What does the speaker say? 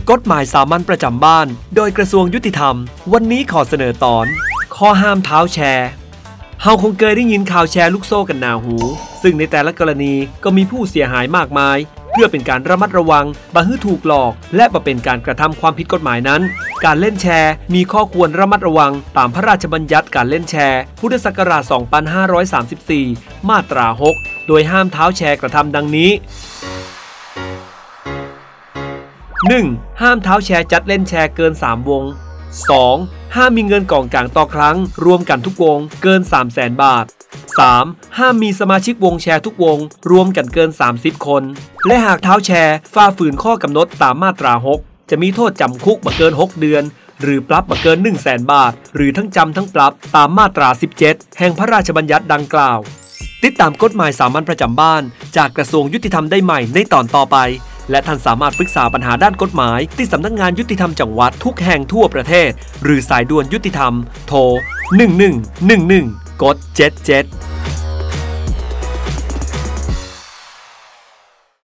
กฎหมายสามัญประจำบ้านโดยกระทรวงยุติธรรมวันนี้ขอเสนอตอนข้อห้ามเท้าแชร์เฮาคงเคยได้ยินข่าวแชร์ลูกโซ่กันหนาหูซึ่งในแต่ละกรณีก็มีผู้เสียหายมากมายเพื่อเป็นการระมัดระวังบ่ให้ถูกหลอกและบ่เป็นการกระทำความผิดกฎหมายนั้นการเล่นแชร์มีข้อควรระมัดระวังตามพระราชบัญญัติการเล่นแชร์พุทธศักราช 2534 มาตรา 6 โดยห้ามเท้าแชร์กระทำดังนี้ 1. ห้ามเท้าแชร์จัดเล่นแชร์เกิน 3 วง 2. ห้ามมีเงินกองกลางต่อครั้งรวมกันทุกวงเกิน 300,000 บาท 3. ห้ามมีสมาชิกวงแชร์ทุกวงรวมกันเกิน 30 คนและหากเท้าแชร์ฝ่าฝืนข้อกำหนดตามมาตรา 6 จะมีโทษจำคุกบ่เกิน 6 เดือนหรือปรับบ่เกิน 100,000 บาทหรือทั้งจำทั้งปรับตามมาตรา 17 แห่งพระราชบัญญัติดังกล่าวติดตามกฎหมายสามัญประจำบ้านจากกระทรวงยุติธรรมได้ใหม่ในตอนต่อไปและท่านสามารถปรึกษาปัญหาด้านกฎหมายที่สำนักงานยุติธรรมจังหวัดทุกแห่งทั่วประเทศหรือสายด่วนยุติธรรมโทร1111กด77